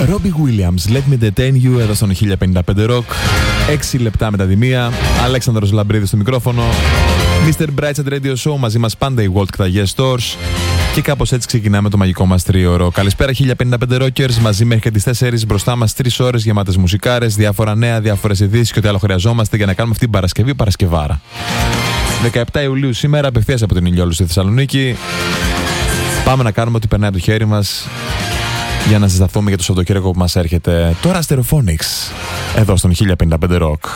Robbie Williams, Let Me Detain You, εδώ στον 1055 Rock. 6 λεπτά μετά τη μία. Αλέξανδρος Λαμπρίδης στο μικρόφωνο. Mr. Brightside Radio Show, μαζί μας πάντα η Walt και τα Yes Stores. Και κάπως έτσι ξεκινάμε το μαγικό μας τρίωρο. Καλησπέρα 1055 Rockers, μαζί μέχρι και τις 4. Μπροστά μας 3 ώρες γεμάτες μουσικάρες, διάφορα νέα, διάφορες ειδήσεις και ό,τι άλλο χρειαζόμαστε για να κάνουμε αυτή την Παρασκευή Παρασκευάρα. 17 Ιουλίου σήμερα, απευθείας από την Ηλιόλου στη Θεσσαλονίκη. Πάμε να κάνουμε ό,τι περνάει από το χέρι μας για να συσταθούμε για το Σαββατοκύριακο που μας έρχεται. Τώρα Stereophonics, εδώ στον 1055 Rock.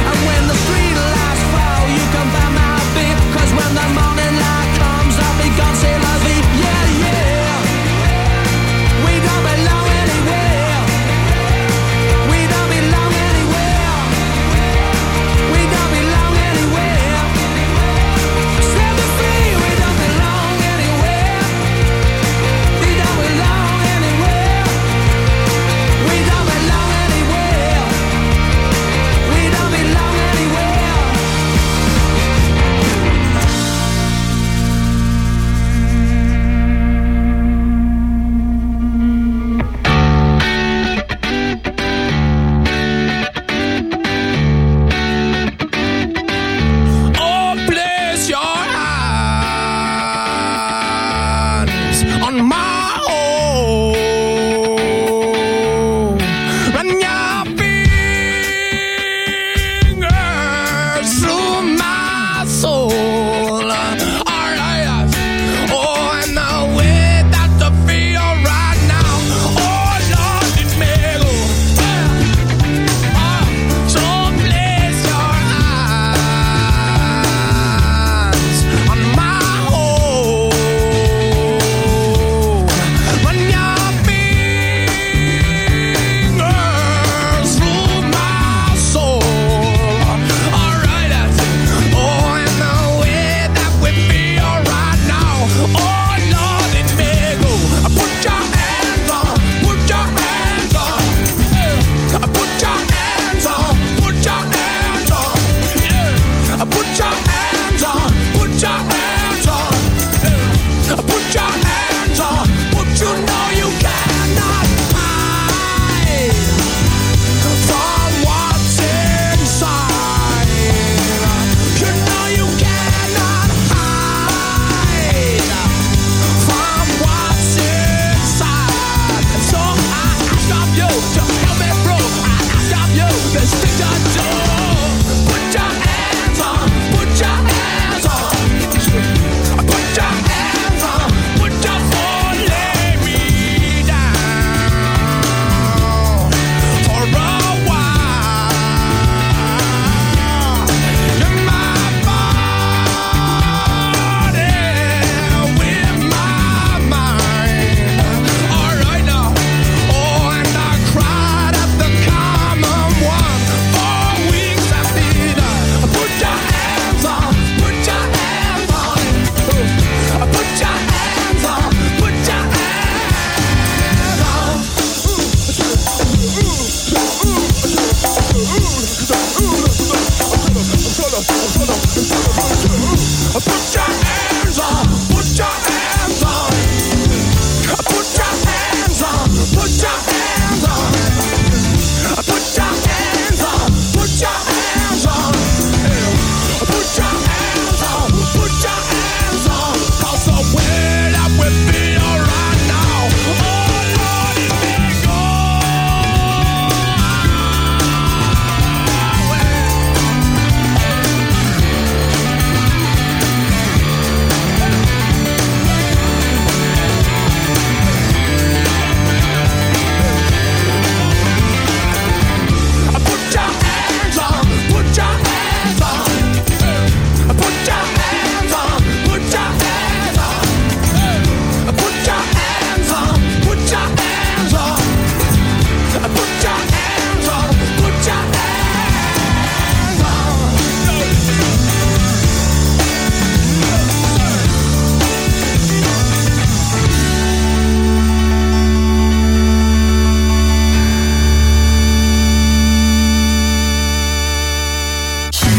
When the morning light comes, I'll be gone.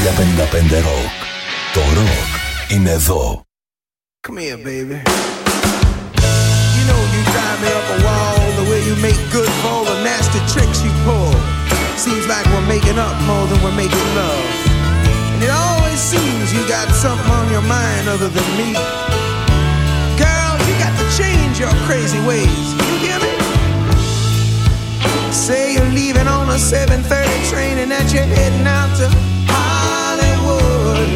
1055 Rock. Το rock είναι εδώ. Come here, baby. You know you drive me up a wall, the way you make good for all the nasty tricks you pull. Seems like we're making up more than we're making love. And it always seems you got something on your mind other than me. Girl, you got to change your crazy ways. You hear me? Say you're leaving on a 7:30 train and that you're heading out to Hollywood.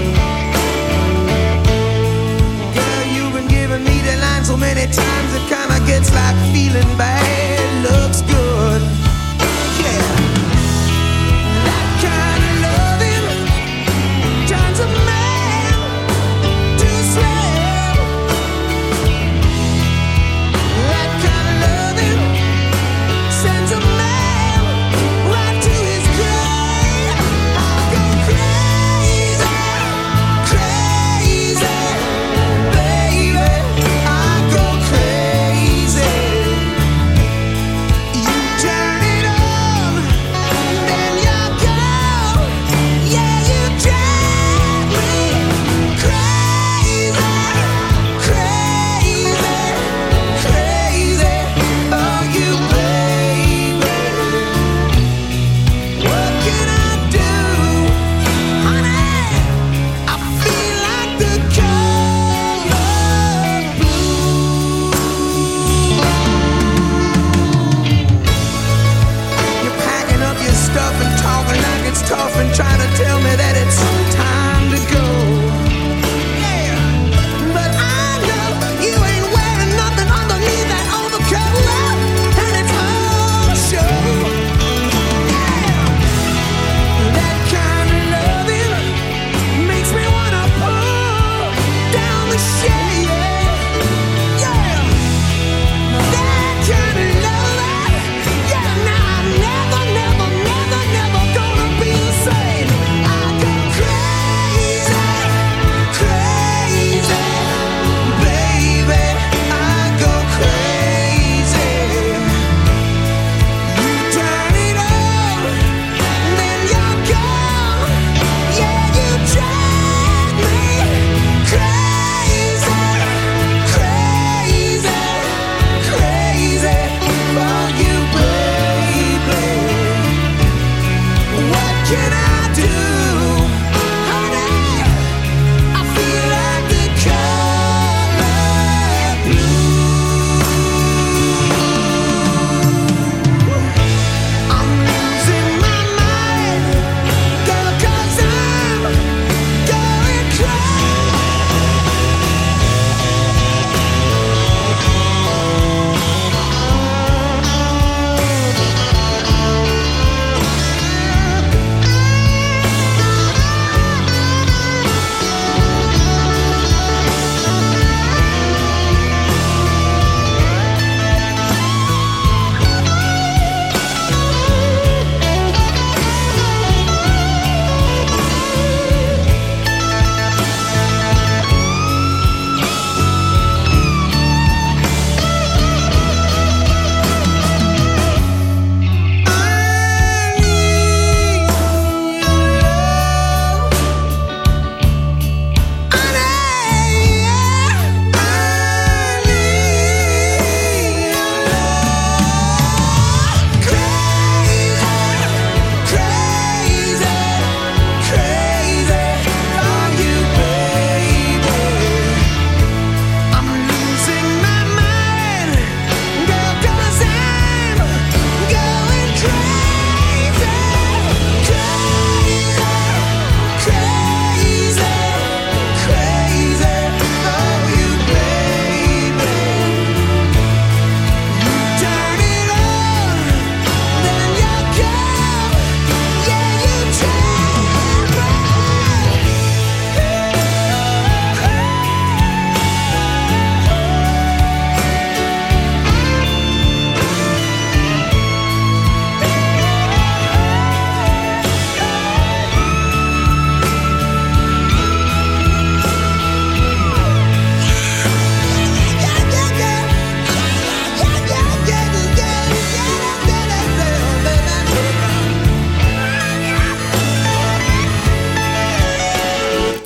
Girl, you've been giving me the line so many times it kinda gets like feeling bad looks good. Yeah, that kind of loving turns a man to a slave. That kind of loving sends a man right to his grave. I go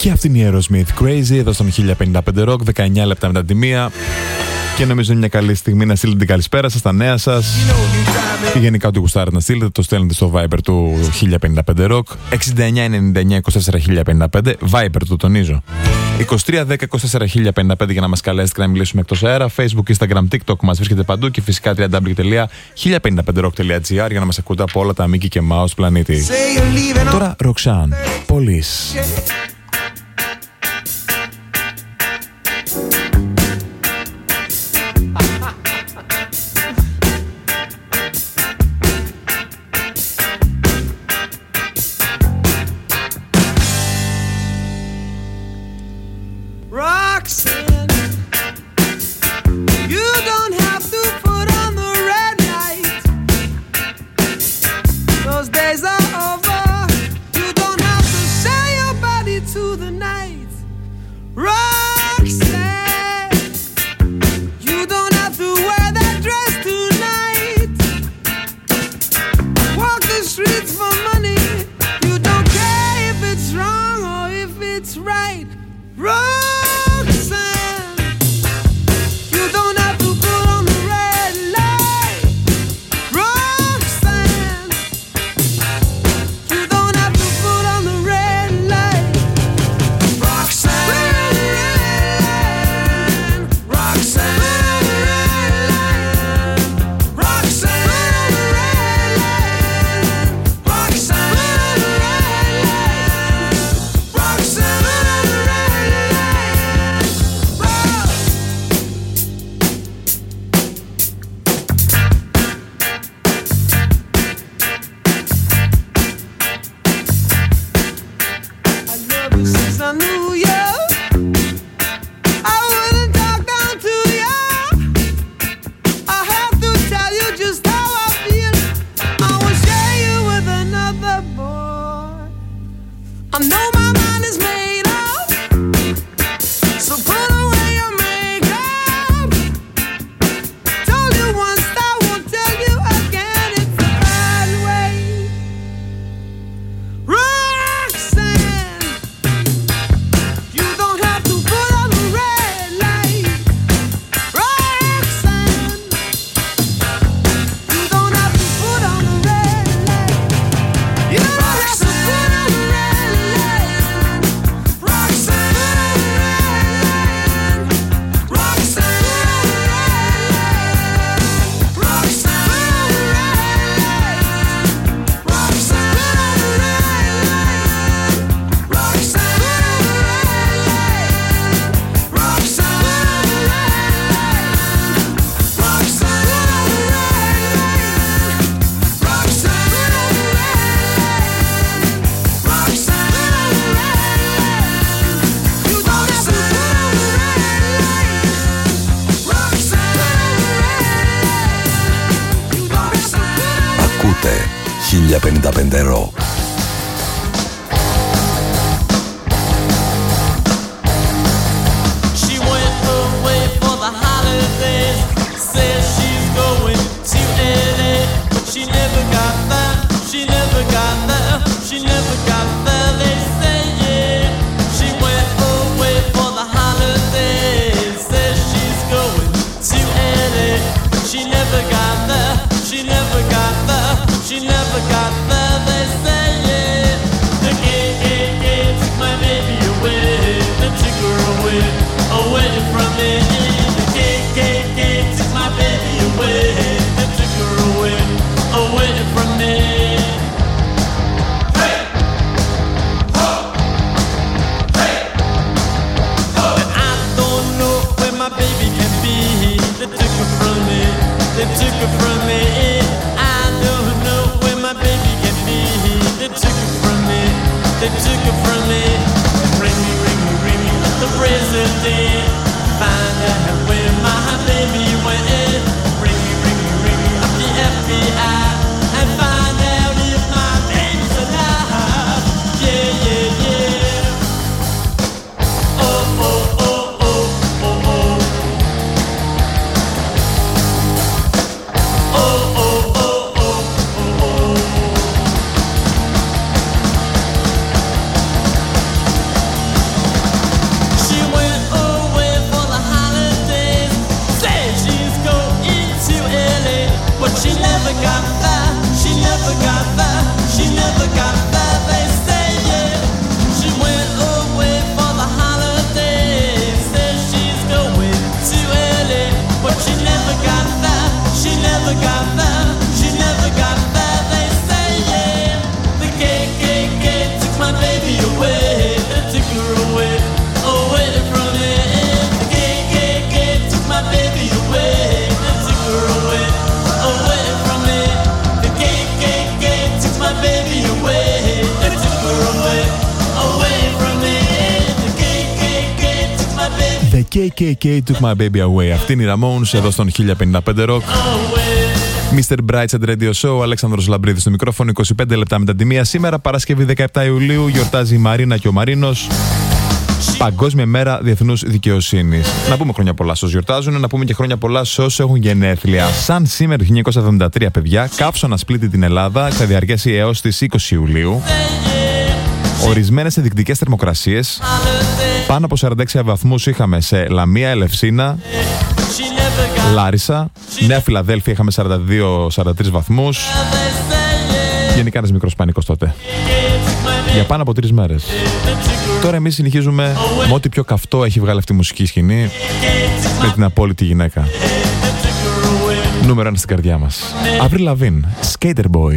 Και αυτή είναι η Aerosmith Crazy εδώ στον 1055 Rock, 19 λεπτά μετά τη μία. Και νομίζω είναι μια καλή στιγμή να στείλετε την καλησπέρα σας, τα νέα σας ή γενικά ό,τι γουστάρετε να στείλετε. Το στέλνετε στο Viber του 1055 Rock 6999-24 Viber του, τονίζω, 2310-24 για να μας καλέσετε και να μιλήσουμε εκτός αέρα. Facebook, Instagram, TikTok μας βρίσκεται παντού. Και φυσικά www.1055rock.gr για να μας ακούτε από όλα τα Mickey και Mouse πλανήτη. Τώρα Roxanne, Police. Ακούτε 1055 Rock. The KKK took my baby away. Αυτή είναι η Ramones εδώ στον 1055 Rock. Mr. Brightside Radio Show, Αλέξανδρος Λαμπρίδης στο μικρόφωνο, 25 λεπτά μετά τη μία. Σήμερα, Παρασκευή 17 Ιουλίου, γιορτάζει η Μαρίνα και ο Μαρίνος. Παγκόσμια μέρα διεθνούς δικαιοσύνης. Να πούμε χρόνια πολλά σε όσους γιορτάζουν, να πούμε και χρόνια πολλά σε όσους έχουν γενέθλια. Σαν σήμερα το 1973, παιδιά, καύσωνα σπλήτη την Ελλάδα, θα διαρκέσει έως τις 20 Ιουλίου. Ορισμένες ενδεικτικές θερμοκρασίες. Πάνω από 46 βαθμούς είχαμε σε Λαμία, Ελευσίνα, Λάρισα. Νέα Φιλαδέλφια είχαμε 42-43 βαθμούς. Γενικά ένας μικρός πανικός τότε. Για πάνω από 3 μέρες. Τώρα εμείς συνεχίζουμε με ό,τι πιο καυτό έχει βγάλει αυτή η μουσική σκηνή, με την απόλυτη γυναίκα. Νούμερο 1 στην καρδιά μας. Avril Lavigne, Skater Boy.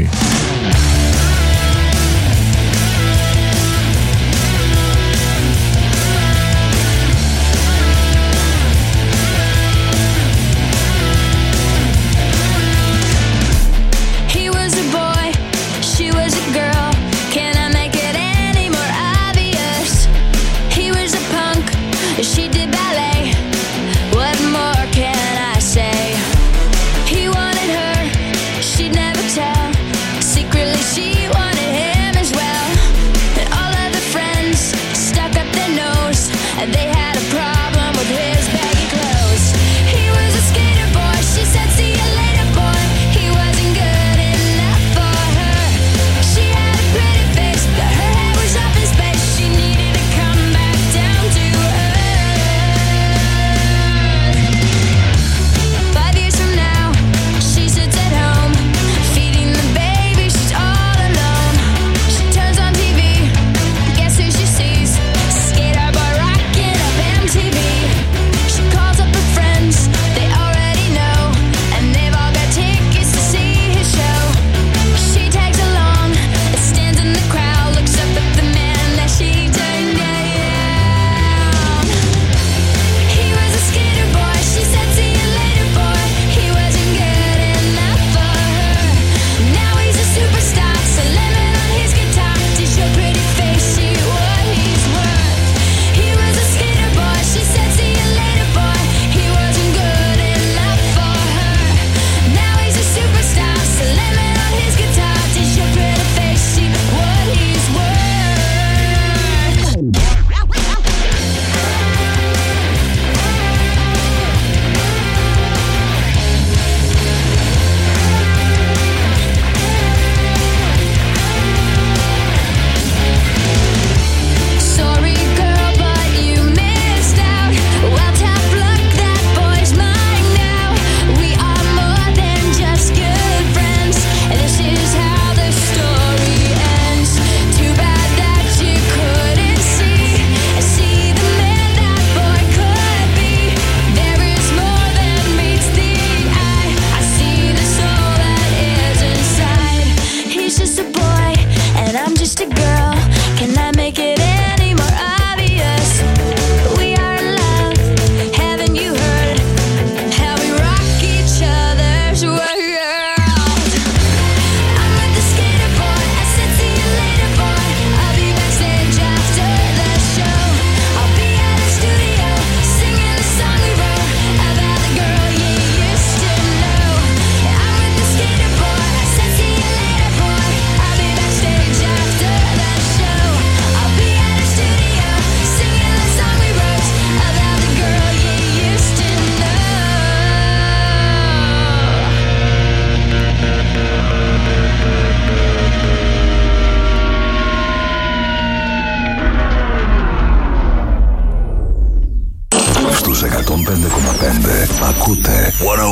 Ακούτε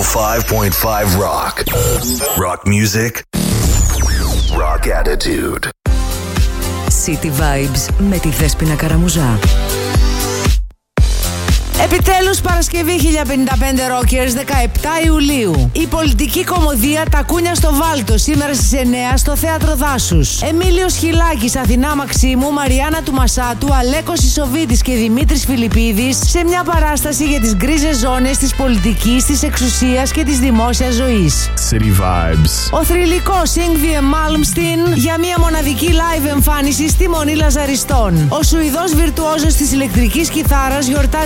105.5 Rock. Rock music. Rock attitude. City Vibes με τη Δέσποινα Καραμουζά. Επιτέλους, Παρασκευή 1055 Rockers, 17 Ιουλίου. Η πολιτική κωμωδία «Τα κούνια στο Βάλτο» σήμερα στις 9 στο Θέατρο Δάσους. Εμίλιος Χιλάκης, Αθηνά Μαξίμου, Μαριάννα του Μασάτου, Αλέκος Ισοβίτης και Δημήτρης Φιλιππίδης σε μια παράσταση για τις γκρίζες ζώνες της πολιτικής, της εξουσίας και της δημόσιας ζωής. City Vibes. Ο θρυλικός Yngwie Malmsteen για μια μοναδική live εμφάνιση στη Μονή Λαζαριστών. Ο Σουηδός βιρτουόζος της ηλεκτρικής κιθάρας γιορτάζει πάνω από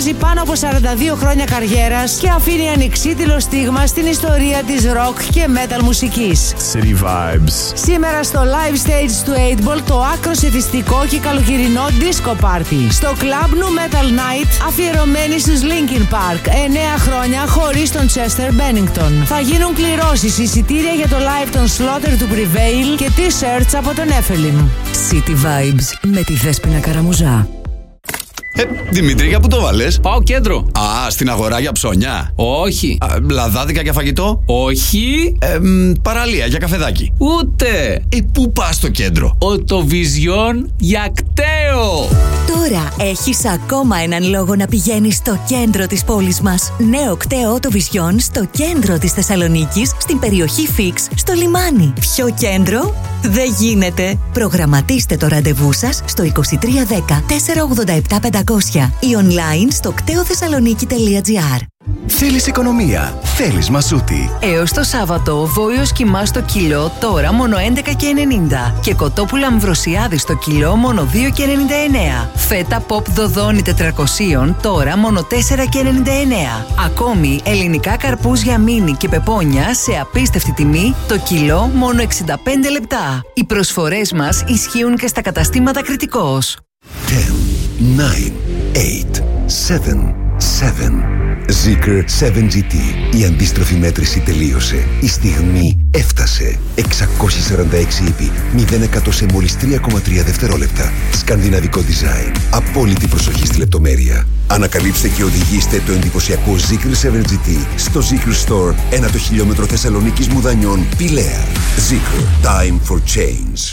από 42 χρόνια καριέρας και αφήνει ανεξίτηλο στίγμα στην ιστορία της rock και metal μουσικής. City Vibes. Σήμερα στο live stage του 8ball το άκρος εθιστικό και καλοκαιρινό disco party. Στο Club Nu Metal Night αφιερωμένη στους Linkin Park. 9 χρόνια χωρίς τον Chester Bennington. Θα γίνουν κληρώσεις, εισιτήρια για το live των Slaughter του Prevail και t-shirts από τον Nephilim. City Vibes με τη Δέσποινα Καραμουζά. Δημήτρη, για πού το βάλες? Πάω κέντρο. Α, στην αγορά για ψώνια. Όχι. Λαδάδικα για φαγητό. Όχι. Παραλία για καφεδάκι. Ούτε. Πού πας στο κέντρο? Οτοβιζιόν για κταίο. Τώρα έχεις ακόμα έναν λόγο να πηγαίνεις στο κέντρο της πόλης μας. Νέο κταίο Οτοβιζιόν στο κέντρο της Θεσσαλονίκης, στην περιοχή Φίξ, στο λιμάνι. Πιο κέντρο δεν γίνεται. Προγραμματίστε το ραντεβού σας στο 2310 487 500 ή online στο κτεοθεσσαλονίκη.gr. Θέλεις οικονομία, θέλεις Μασούτη. Έως το Σάββατο, βόηος κιμά στο κιλό τώρα μόνο 11,90 και κοτόπουλα Αμβροσιάδη στο κιλό μόνο 2,99. Φέτα Pop Δοδόνη 400 τώρα μόνο 4,99. Ακόμη ελληνικά καρπούζια μίνι και πεπόνια σε απίστευτη τιμή, το κιλό μόνο 65 λεπτά. Οι προσφορές μας ισχύουν και στα καταστήματα Κρητικός. 10, 9, 8, 7, 7. Zeekr 7GT. Η αντίστροφη μέτρηση τελείωσε. Η στιγμή έφτασε. 646 ύπη. 0% σε μόλις 3,3 δευτερόλεπτα. Σκανδιναβικό design. Απόλυτη προσοχή στη λεπτομέρεια. Ανακαλύψτε και οδηγήστε το εντυπωσιακό Zeekr 7GT στο Zeekr Store 1 το χιλιόμετρο Θεσσαλονίκης Μουδανιών, Πηλαία. Zeekr. Time for change.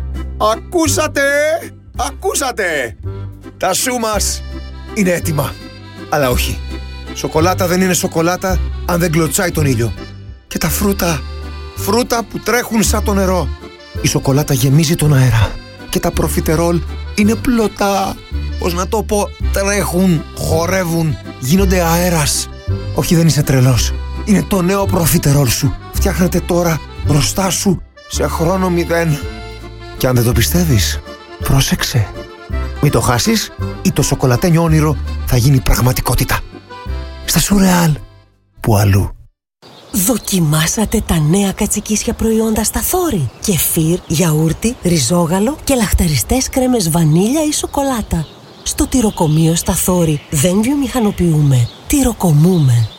Ακούσατε! Τα σου μας είναι έτοιμα. Αλλά όχι. Σοκολάτα δεν είναι σοκολάτα αν δεν κλωτσάει τον ήλιο. Και τα φρούτα που τρέχουν σαν το νερό. Η σοκολάτα γεμίζει τον αέρα. Και τα προφιτερόλ είναι πλωτά. Πώς να το πω, τρέχουν, χορεύουν, γίνονται αέρας. Όχι, δεν είσαι τρελός. Είναι το νέο προφιτερόλ σου. Φτιάχνεται τώρα μπροστά σου σε χρόνο 0. Και αν δεν το πιστεύεις, πρόσεξε. Μην το χάσεις ή το σοκολατένιο όνειρο θα γίνει πραγματικότητα. Στα Σουρεάλ, που αλλού. Δοκιμάσατε τα νέα κατσικίσια προϊόντα στα Θόρη. Κεφίρ, γιαούρτι, ριζόγαλο και λαχταριστές κρέμες βανίλια ή σοκολάτα. Στο τυροκομείο στα Θόρη δεν βιομηχανοποιούμε, τυροκομούμε.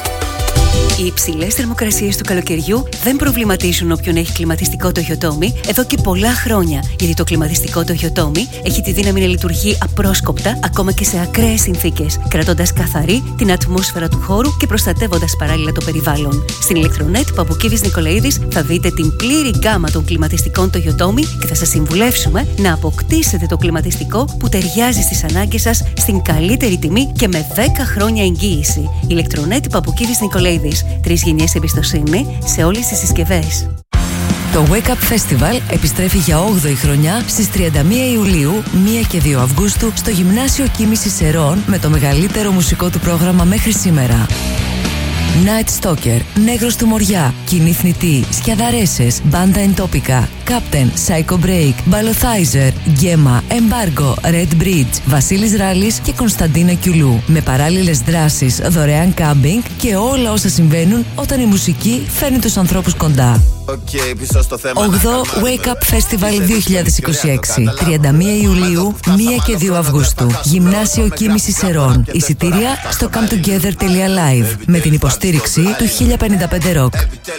Οι υψηλές θερμοκρασίες του καλοκαιριού δεν προβληματίζουν όποιον έχει κλιματιστικό το Yotomi εδώ και πολλά χρόνια, γιατί το κλιματιστικό το Yotomi έχει τη δύναμη να λειτουργεί απρόσκοπτα ακόμα και σε ακραίες συνθήκες, κρατώντας καθαρή την ατμόσφαιρα του χώρου και προστατεύοντας παράλληλα το περιβάλλον. Στην Ηλεκτρονέτ Παπουκίδης Νικολαίδης θα δείτε την πλήρη γκάμα των κλιματιστικών το Yotomi και θα σας συμβουλεύσουμε να αποκτήσετε το κλιματιστικό που ταιριάζει στις ανάγκες σας στην καλύτερη τιμή και με 10 χρόνια εγγύηση. Ηλεκτρονέτ Παπουκίδης Νικολαίδης. 3 γενιές εμπιστοσύνη σε όλες τις συσκευές. Το Wake Up Festival επιστρέφει για 8η χρονιά στις 31 Ιουλίου, 1 και 2 Αυγούστου στο Γυμνάσιο Κίμησης Σερών με το μεγαλύτερο μουσικό του πρόγραμμα μέχρι σήμερα. Night Stalker, Νέγρος του Μοριά, Κοινή Θνητή, Σκιαδαρέσες, Μπάντα Εντόπικα, Captain, Psycho Break, Μπαλοθάιζερ, Γκέμα, Embargo, Red Bridge, Βασίλης Ράλης και Κωνσταντίνα Κιουλού. Με παράλληλες δράσεις, δωρεάν κάμπινγκ και όλα όσα συμβαίνουν όταν η μουσική φέρνει τους ανθρώπους κοντά. 8ο Wake Up Festival 2026, 31 Ιουλίου, 1 και 2 Αυγούστου. Γυμνάσιο Κίμησης Σερών. Εισιτήρια στο cometogether.live με την υποστήριξη του 1055 Rock.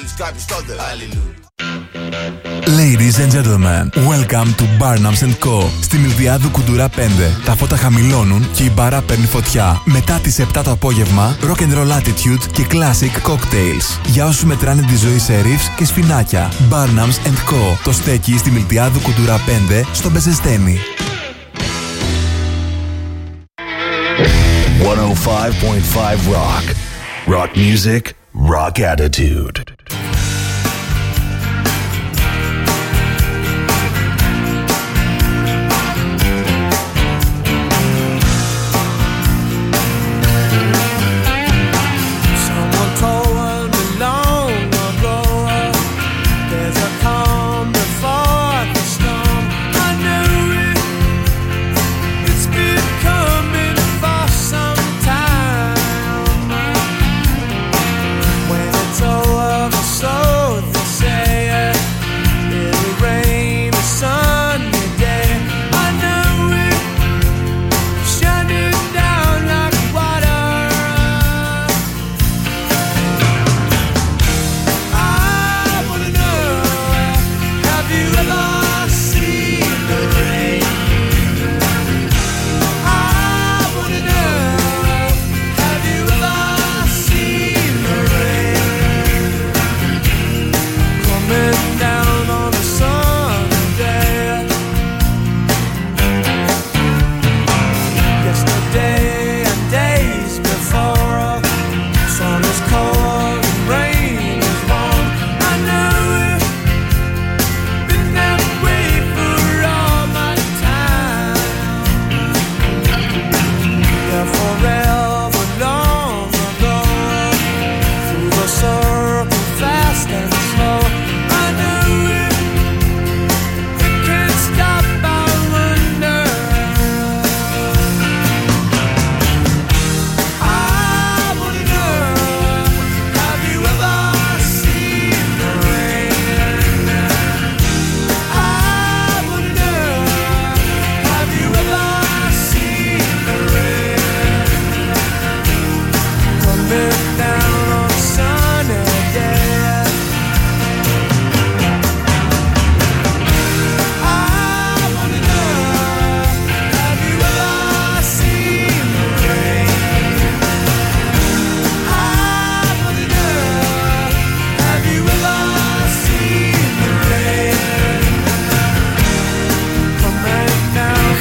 Ladies and gentlemen, welcome to Barnums & Co. Στη Μιλδιάδου Κουντουρά 5. Τα φώτα χαμηλώνουν και η μπάρα παίρνει φωτιά. Μετά τις 7 το απόγευμα, rock and roll attitude και classic cocktails. Για όσους μετράνε τη ζωή σε ριφς και σφινάκια. Barnums & Co. Το στέκει στη Μιλδιάδου Κουντουρά 5 στο Μπεζεστένι. 105.5 Rock. Rock music, rock attitude. Time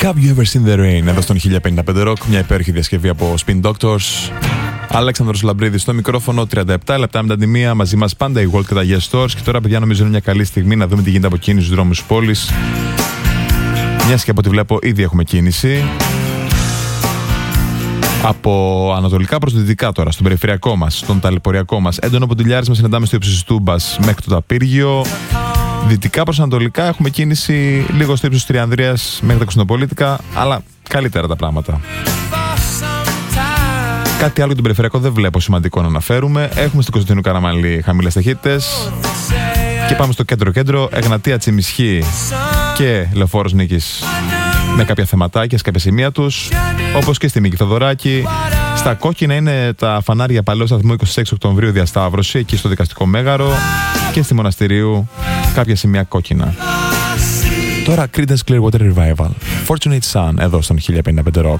Have you ever seen the rain? Εδώ στον 1055 Rock, μια υπέροχη διασκευή από Spin Doctors. Αλέξανδρος Λαμπρίδης στο μικρόφωνο, 37 λεπτά μετά τη μία. Μαζί μας πάντα η World και τα Yes Stores. Και τώρα, παιδιά, νομίζω είναι μια καλή στιγμή να δούμε τι γίνεται από κίνηση στους δρόμους της πόλης. Μιας και από ό,τι βλέπω, ήδη έχουμε κίνηση. Από ανατολικά προς δυτικά τώρα, στον περιφερειακό μας, στον ταλαιπωριακό μας. Έντονο ποντιλιάρισμα συναντάμε στο ύψος της Τούμπας μέχρι το Ταπύργιο. Δυτικά προς ανατολικά έχουμε κίνηση λίγο στο ύψος της Τριανδρίας μέχρι τα Κωνσταντινοπολίτικα, αλλά καλύτερα τα πράγματα. Κάτι άλλο για τον περιφερειακό δεν βλέπω σημαντικό να αναφέρουμε. Έχουμε στο Κωνσταντινού Καραμανλή χαμηλές ταχύτητες. Και πάμε στο κέντρο-κέντρο, Εγνατία Τσιμισχή και Λεωφόρος Νίκης με κάποια θεματάκια σε κάποια σημεία τους, όπως και στη Μίκη Θοδωράκη. Στα κόκκινα είναι τα φανάρια Παλαιό Σταθμού 26 Οκτωβρίου Διασταύρωση, εκεί στο Δικαστικό Μέγαρο, και στη Μοναστηρίου κάποια σημεία κόκκινα. Τώρα Creedence Clearwater Revival, Fortunate Son, εδώ στον 1055 Rock.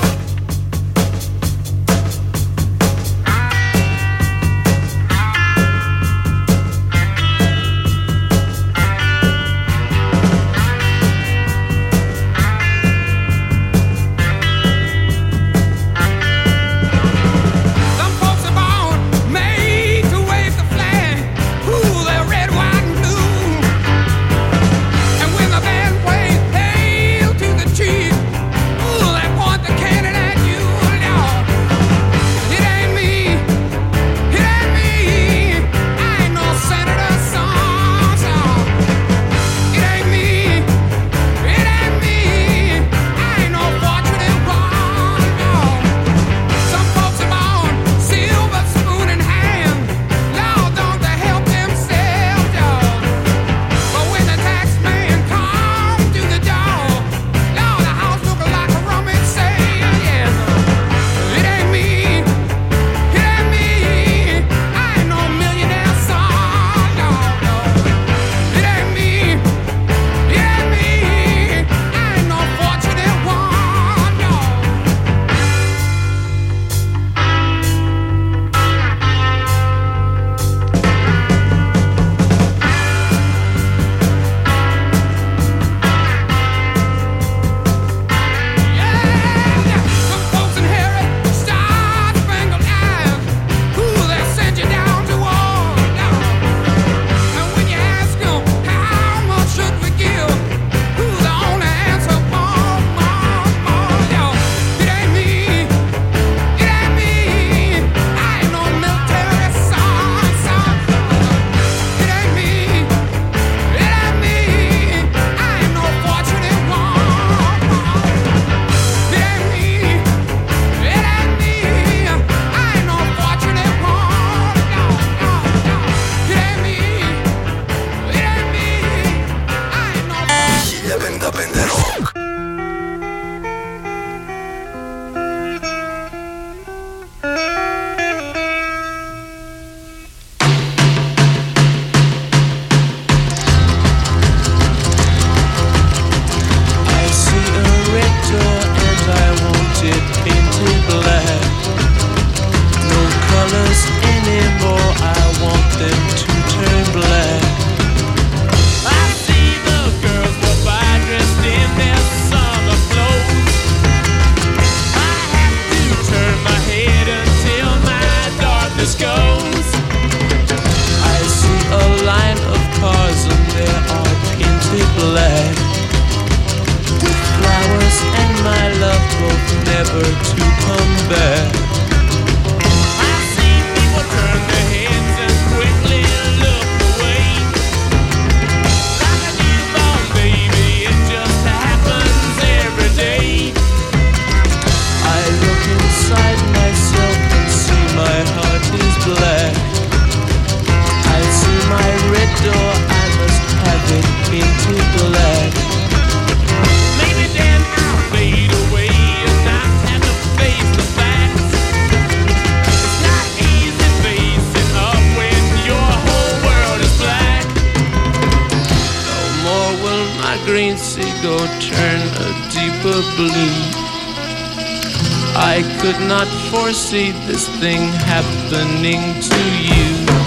I could not foresee this thing happening to you.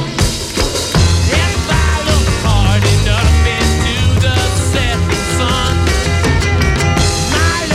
If I look hard enough into the setting sun, my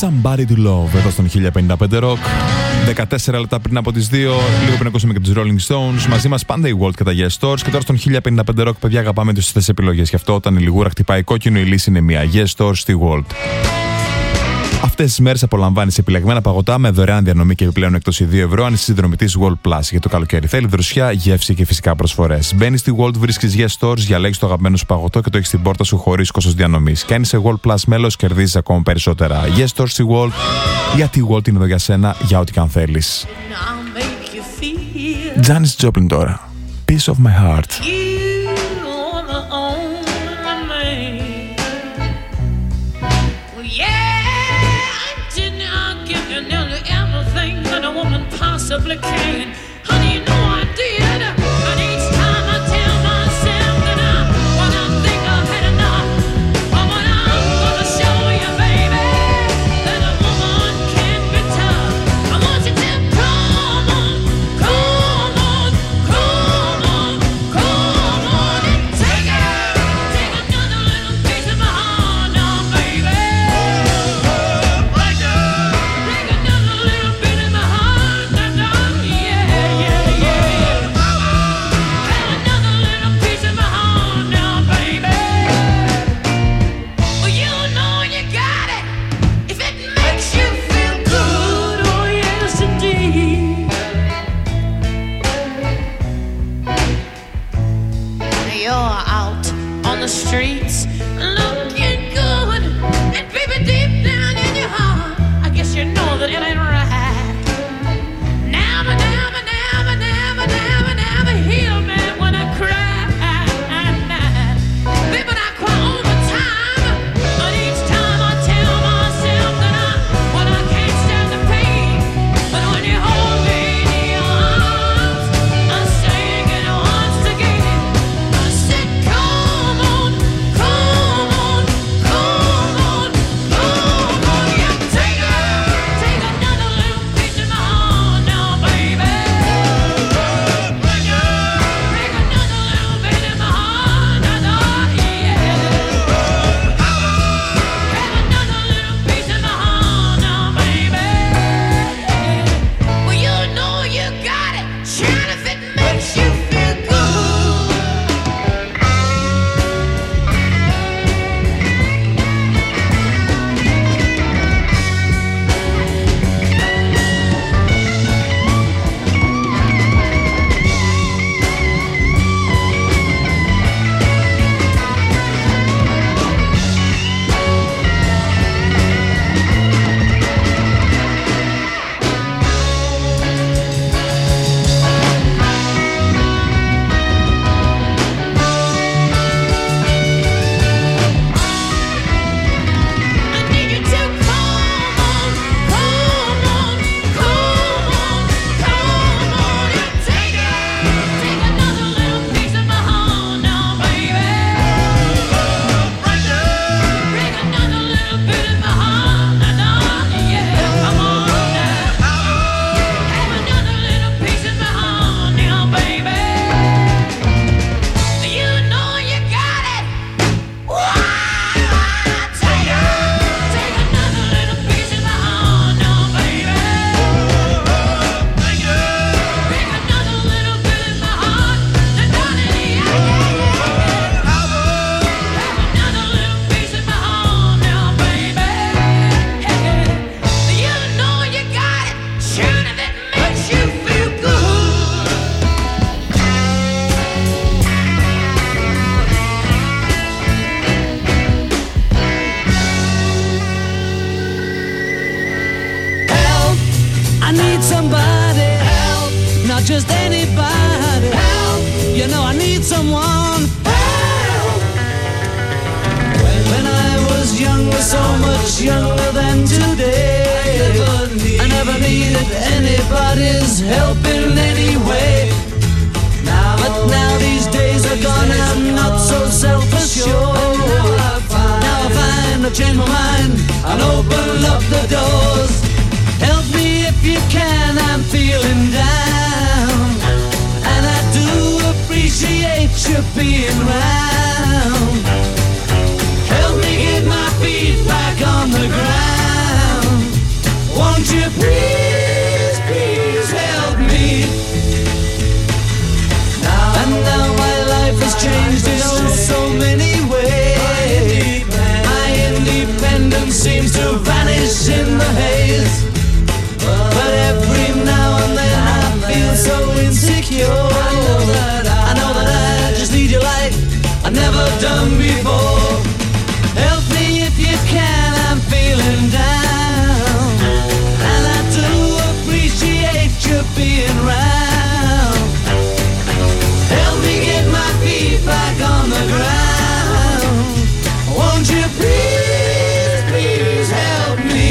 Somebody to Love εδώ στον 1055 Rock. 14 λεπτά πριν από τις 2, λίγο πριν ακούσαμε και τους Rolling Stones. Μαζί μας πάντα η Walt και τα Yes Stores. Και τώρα στον 1055 Rock, παιδιά, αγαπάμε τις σωστές επιλογές. Γι' αυτό όταν η λιγούρα χτυπάει κόκκινο, η λύση είναι μία. Yes Stores στη Walt. Αυτές τις μέρες απολαμβάνεις επιλεγμένα παγωτά με δωρεάν διανομή και επιπλέον έκπτωση 2 ευρώ αν είσαι συνδρομητής World Plus. Για το καλοκαίρι θέλει δροσιά, γεύση και φυσικά προσφορές. Μπαίνεις στη World, βρίσκεις Yes Stores, διαλέγεις το αγαπημένο σου παγωτό και το έχεις στην πόρτα σου χωρίς κόστος διανομής. Και αν είσαι World Plus μέλος, κερδίζεις ακόμα περισσότερα. Yes Stores στη World, γιατί η World είναι εδώ για σένα, για ό,τι και αν θέλεις. Janis Joplin τώρα. Piece of my heart. Possibly can. Honey, you know I did. And each time I tell myself that when I think I've had enough, but when I'm gonna show you, baby, that a woman can be tough. I want you to come on, come on, come on, come on and take another little piece of my heart now, baby. Take another little bit of my heart. The streets looking good, and baby, deep down in your heart, I guess you know that it ain't right. Never, never, never, never, never, never heal me when I cry. Baby, I cry all the time, but each time I tell myself that when I can't stand the pain, but when you hold me in your arms, I sing it once again. I said, come on. Come on, come on, come on, yeah, take another little piece of my heart now, baby. Break another little bit of my heart now, yeah. Have another little piece of my heart now, baby. Well, you know you got it, shine if it makes you feel good. Just anybody help. You know I need someone help. When I was younger, so much younger than today, I never needed anybody's help in any way. But now these days are gone, I'm not so self-assured. Now I find I've changed my mind and open up the doors. Help me if you can, I'm feeling down, and I do appreciate you being round. Help me get my feet back on the ground. you please, please help me? Now my life has changed in oh so many ways. My independence seems to vanish in the haze. But every now and then I feel so insecure. I know that I just need your light I've never done before. Help me if you can, I'm feeling down. And I do appreciate you being round. Help me get my feet back on the ground. Won't you please, please help me?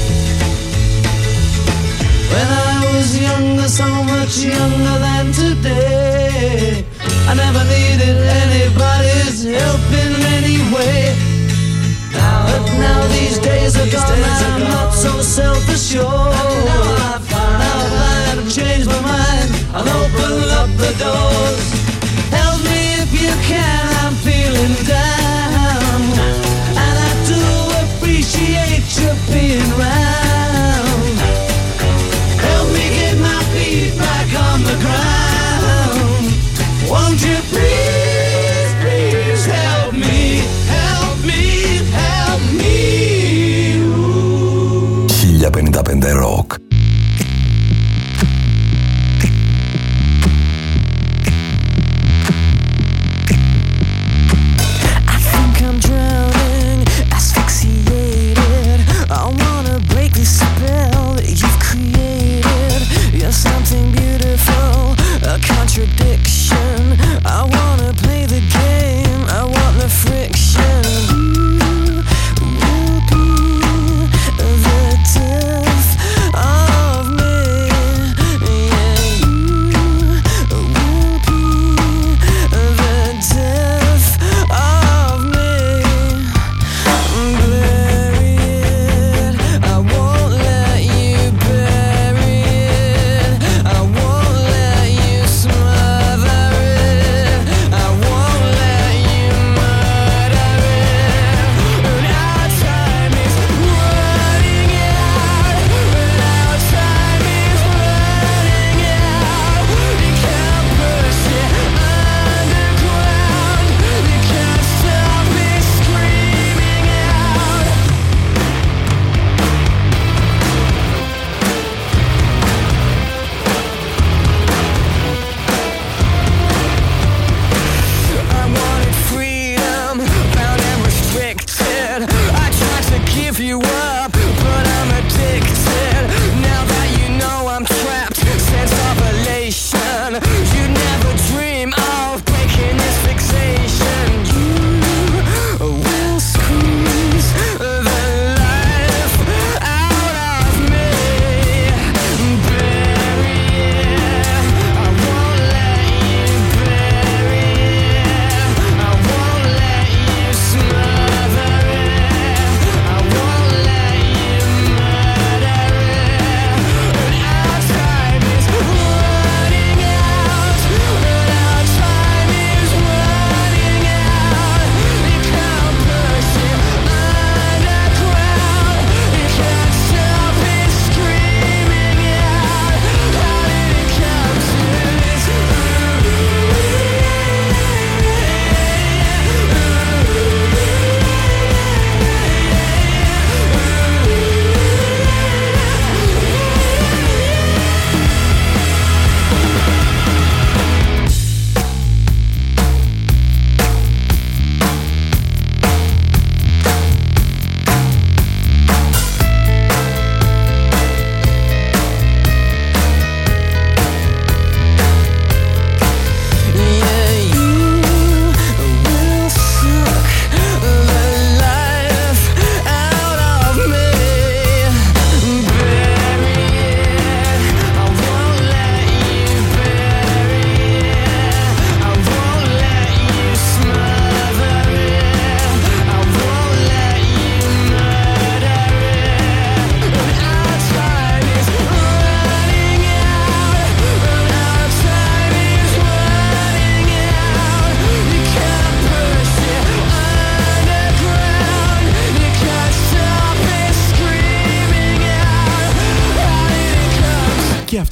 When I was younger, so much younger than today, I never needed anybody's help in any way. But now these days are gone, I'm not so self-assured. Now I've changed my mind, I'll open up the doors. Help me if you can, I'm feeling down. And I do appreciate you being round. Help me get my feet back on the ground. Won't you please, please help me? Help me, help me. 1055 Rock. I think I'm drowning, asphyxiated. I wanna break the spell that you've created. You're something beautiful, a contradiction. I wanna play the game, I want the friction. You will be the death of me. Yeah, you will be the death of me. Bury it, I won't let you bury it. I won't let you smother it. I won't let you murder it. And our time is running out. And our time is running out. You can't push it underground. You can't stop me screaming out. I wanted freedom, bound and restricted. I tried to give you up, but I'm addicted. Now that you know I'm trapped, sense of elation. You never dream of breaking this fixation. You will squeeze the life out of me. Bury it, I won't let you bury it. I won't let you smother it. I won't let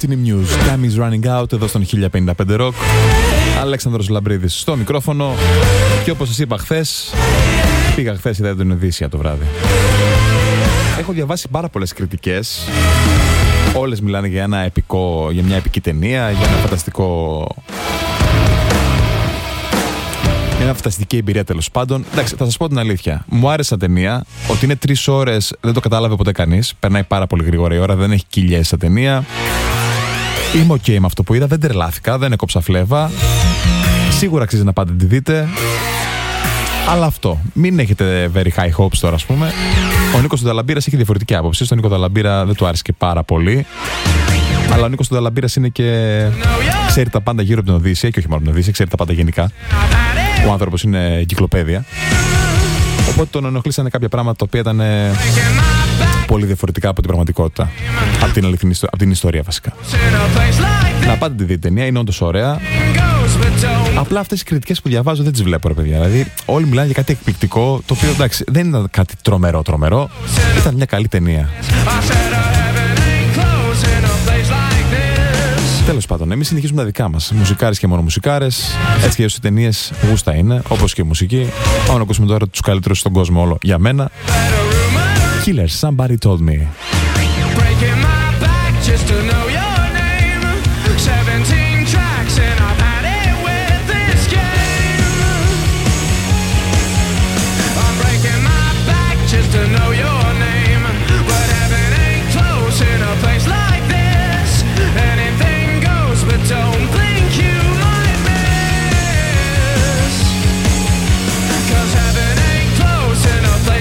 Evening News. Time is running out εδώ στον 1055 Rock. Αλέξανδρος Λαμπρίδης στο μικρόφωνο. Και όπως σας είπα χθες, πήγα χθες, είδα την Οδύσσεια το βράδυ. Έχω διαβάσει πάρα πολλές κριτικές. Όλες μιλάνε για για μια επική ταινία, για ένα φανταστικό. Μια φανταστική εμπειρία τέλος πάντων. Εντάξει, θα σας πω την αλήθεια. Μου άρεσε σαν ταινία. Ότι είναι 3 ώρες δεν το κατάλαβε ποτέ κανείς. Περνάει πάρα πολύ γρήγορα η ώρα, δεν έχει κοιλιές σαν ταινία. Είμαι ok με αυτό που είδα, δεν τρελάθηκα, δεν έκοψα φλέβα. Σίγουρα αξίζει να πάτε τη δείτε. Αλλά αυτό. Μην έχετε very high hopes τώρα, ας πούμε. Ο Νίκος Νταλαμπύρας έχει διαφορετική άποψη. Στον Νίκο Νταλαμπύρα δεν του άρεσε και πάρα πολύ. Αλλά ο Νίκος Νταλαμπύρας είναι και. Ξέρει τα πάντα γύρω από την Οδύσσεια και όχι μόνο από την Οδύσσεια, ξέρει τα πάντα γενικά. Ο άνθρωπος είναι εγκυκλοπαίδεια. Οπότε τον ενοχλήσανε κάποια πράγματα τα οποία ήταν πολύ διαφορετικά από την πραγματικότητα. Από την ιστορία βασικά. Να πάτε τη δείτε ταινία, είναι όντως ωραία. Απλά αυτές οι κριτικές που διαβάζω δεν τις βλέπω, ρε παιδιά. Δηλαδή, όλοι μιλάνε για κάτι εκπληκτικό, το οποίο εντάξει δεν ήταν κάτι τρομερό. Ήταν μια καλή ταινία. Τέλος πάντων, εμείς συνεχίζουμε τα δικά μας. Μουσικάρες και μόνο μουσικάρες. Έτσι και οι ταινίες γούστα είναι, όπως και η μουσική. Πάμε να ακούσουμε τώρα τους καλύτερους στον κόσμο όλο για μένα. Killers, Somebody Told Me. Breaking my back just to know you.